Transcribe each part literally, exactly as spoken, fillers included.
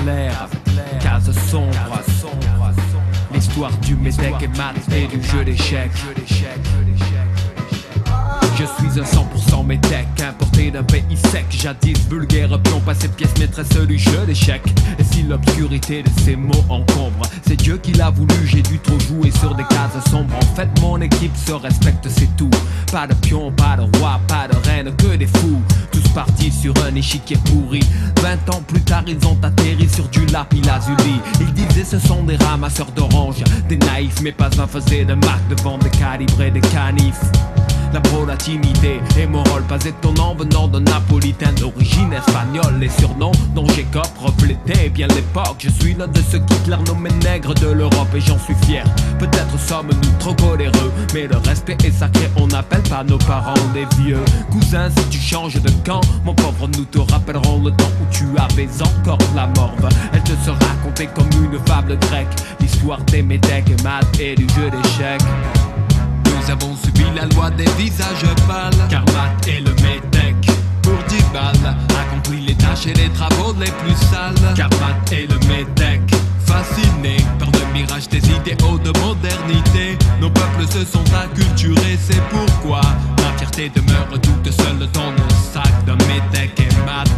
claire, case sombre. L'histoire du médec et mat et du jeu d'échecs. Je suis un cent pour cent métèque, importé d'un pays sec. Jadis vulgaire pion, passé pièce maîtresse du jeu d'échecs. Et si l'obscurité de ces mots encombre, c'est Dieu qui l'a voulu, j'ai dû trop jouer sur des cases sombres. En fait mon équipe se respecte, c'est tout. Pas de pion, pas de roi, pas de reine, que des fous. Tous partis sur un échiquier pourri. Vingt ans plus tard ils ont atterri sur du lapis lazuli. Ils disaient ce sont des ramasseurs d'oranges, des naïfs, mais pas un faisait de marque devant des calibres, des canifs. La volatilité et mon rôle pas étonnant venant d'un napolitain d'origine espagnole. Les surnoms dont j'écope reflétaient bien l'époque. Je suis l'un de ceux qui nommé nègre de l'Europe et j'en suis fier. Peut-être sommes-nous trop coléreux, mais le respect est sacré, on n'appelle pas nos parents des vieux. Cousin, si tu changes de camp, mon pauvre, nous te rappellerons le temps où tu avais encore la morve. Elle te sera racontée comme une fable grecque, l'histoire des métèques et maths et du jeu d'échecs. Nous avons subi la loi des visages pâles, car Matt est le métèque. Pour dix balles, accompli les tâches et les travaux les plus sales, car Matt est le métèque. Fasciné par le mirage des idéaux de modernité, nos peuples se sont acculturés, c'est pourquoi la fierté demeure toute seule dans le sac d'un métèque et Matt.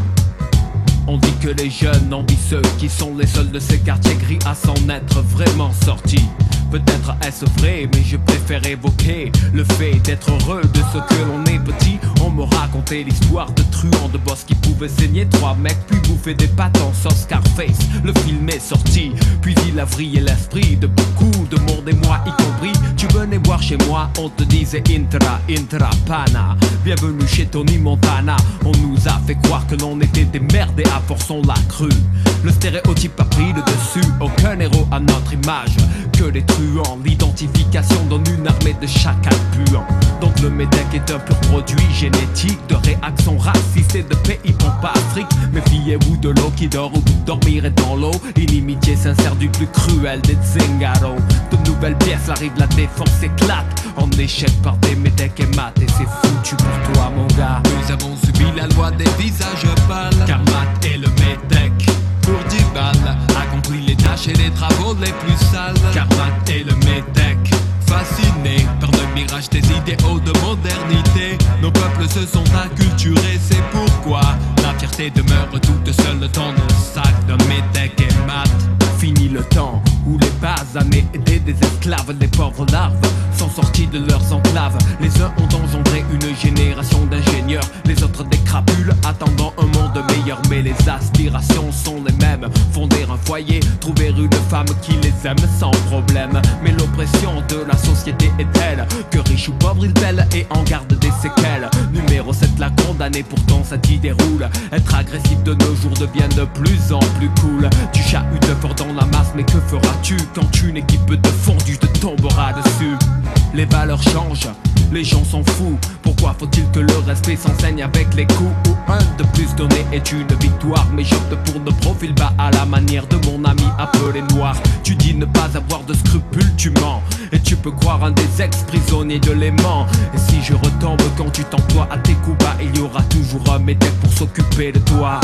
On dit que les jeunes envient ceux qui sont les seuls de ces quartiers gris à s'en être vraiment sortis. Peut-être est-ce vrai, mais je préfère évoquer le fait d'être heureux de ce que l'on est petit. On me racontait l'histoire de truands de boss qui pouvaient saigner trois mecs puis bouffer des pâtes en sauce Scarface. Le film est sorti, puis il a vrillé l'esprit de beaucoup de monde et moi y compris. Tu venais voir chez moi, on te disait intra, intra, pana. Bienvenue chez Tony Montana. On nous a fait croire que l'on était des merdes et à force on l'a cru. Le stéréotype a pris le dessus, aucun héros à notre image que les truands. L'identification donne une armée de chacals puants. Donc le métèque est un pur produit génétique de réaction raciste et de pays pompastriques. Méfiez-vous de l'eau qui dort où vous dormirez dans l'eau. Inimitié sincère du plus cruel des Zingaro. De nouvelles pièces arrivent, la défense éclate en échec par des métèques et maths. Et c'est foutu pour toi mon gars. Nous avons subi la loi des visages pâles, car Matt est le métèque. Pour dix balles, accompli les tâches et les travaux les plus sales, car Matt est le métèque. Fasciné par le mirage des idéaux de modernité, nos peuples se sont acculturés, c'est pourquoi la fierté demeure toute seule dans le sac d'un métèque et Matt. Fini le temps où les basanés étaient des esclaves, les pauvres larves sont sortis de leurs enclaves. Les uns ont engendré une génération d'ingénieurs, les autres des crapules attendant un monde meilleur. Mais les aspirations sont les mêmes, fonder un foyer, trouver une femme qui les aime sans problème. Mais l'oppression de la société est telle que riche ou pauvre il pèle et en garde des séquelles. Numéro sept, la condamnée, pourtant ça t'y déroule. Être agressif de nos jours devient de plus en plus cool. Tu chahutes fort dans la masse, mais que feras-tu quand une équipe de fondus te tombera dessus? Les valeurs changent, les gens sont fous. Pourquoi faut-il que le respect s'enseigne avec les coups? Ou un de plus donné est une victoire, mais j'opte pour de profil bas à la manière de mon ami appelé noir. Tu dis ne pas avoir de scrupules, tu mens, et tu peux croire un des ex-prisonniers de l'aimant. Et si je retombe quand tu t'emploies à tes coups bas, il y aura toujours un métèque pour s'occuper de toi.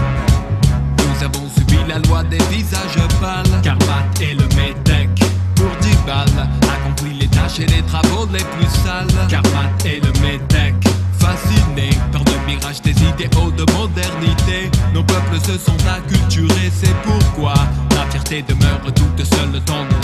Nous avons subi la loi des visages pâles, car Matt est le métèque. Pour dix balles, accompli les tâches et les travaux les plus sales, car Matt est le métèque. Fasciné par le mirage des idéaux de modernité, nos peuples se sont acculturés, c'est pourquoi la fierté demeure toute seule dans le